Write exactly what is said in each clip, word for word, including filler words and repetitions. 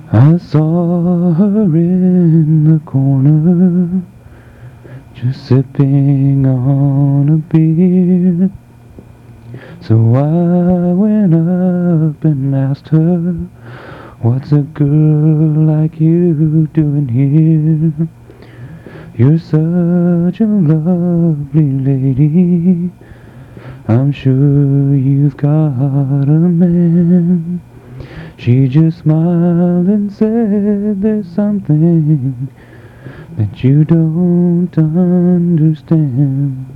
I saw her in the corner, just sipping on a beer. So I went up and asked her, what's a girl like you doing here? You're such a lovely lady, I'm sure you've got a man. She just smiled and said, there's something that you don't understand.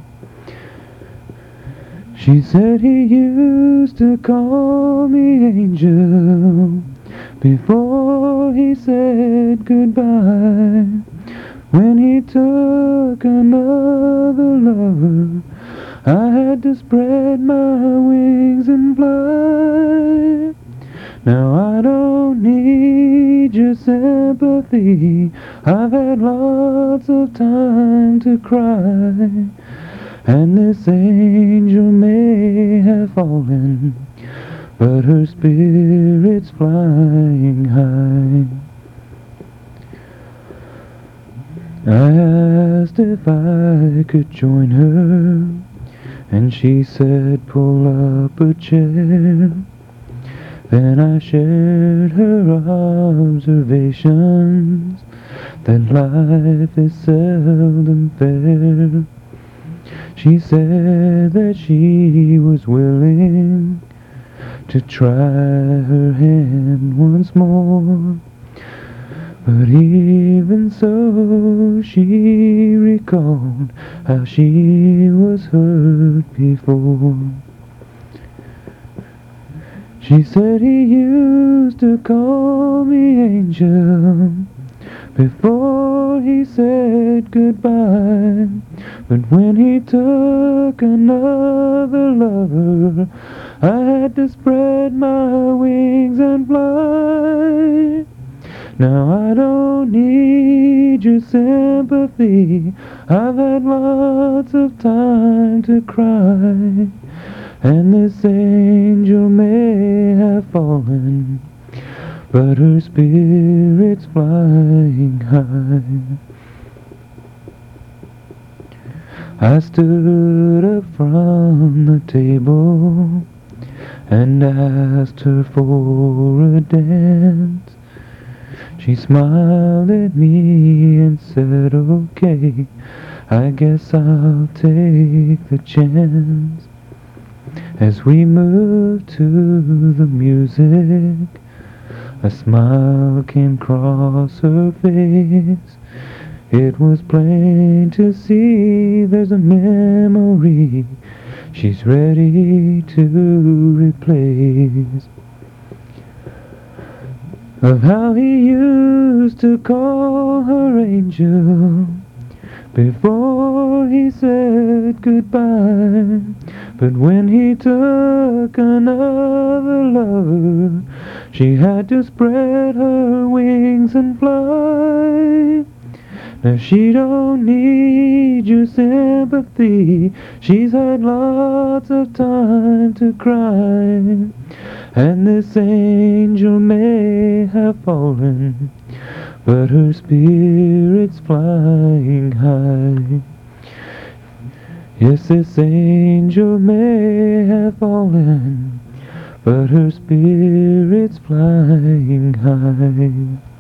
She said he used to call me angel before he said goodbye. When he took another lover, I had to spread my wings and fly. Now I don't need your sympathy, I've had lots of time to cry. And this angel may have fallen, but her spirit's flying high. I asked if I could join her, and she said pull up a chair. Then I shared her observations that life is seldom fair. She said that she was willing to try her hand once more, but even so she recalled how she was hurt before. She said he used to call me angel before he said goodbye. But when he took another lover, I had to spread my wings and fly. Now I don't need your sympathy, I've had lots of time to cry. And this angel may have fallen, but her spirit's flying high. I stood up from the table and asked her for a dance. She smiled at me and said, okay, I guess I'll take the chance. As we moved to the music, a smile came across her face. It was plain to see there's a memory she's ready to replace, of how he used to call her angel before he said goodbye. But when he took another lover, she had to spread her wings and fly. Now she don't need your sympathy, she's had lots of time to cry. And this angel may have fallen, but her spirit's flying high. Yes, this angel may have fallen, but her spirit's flying high.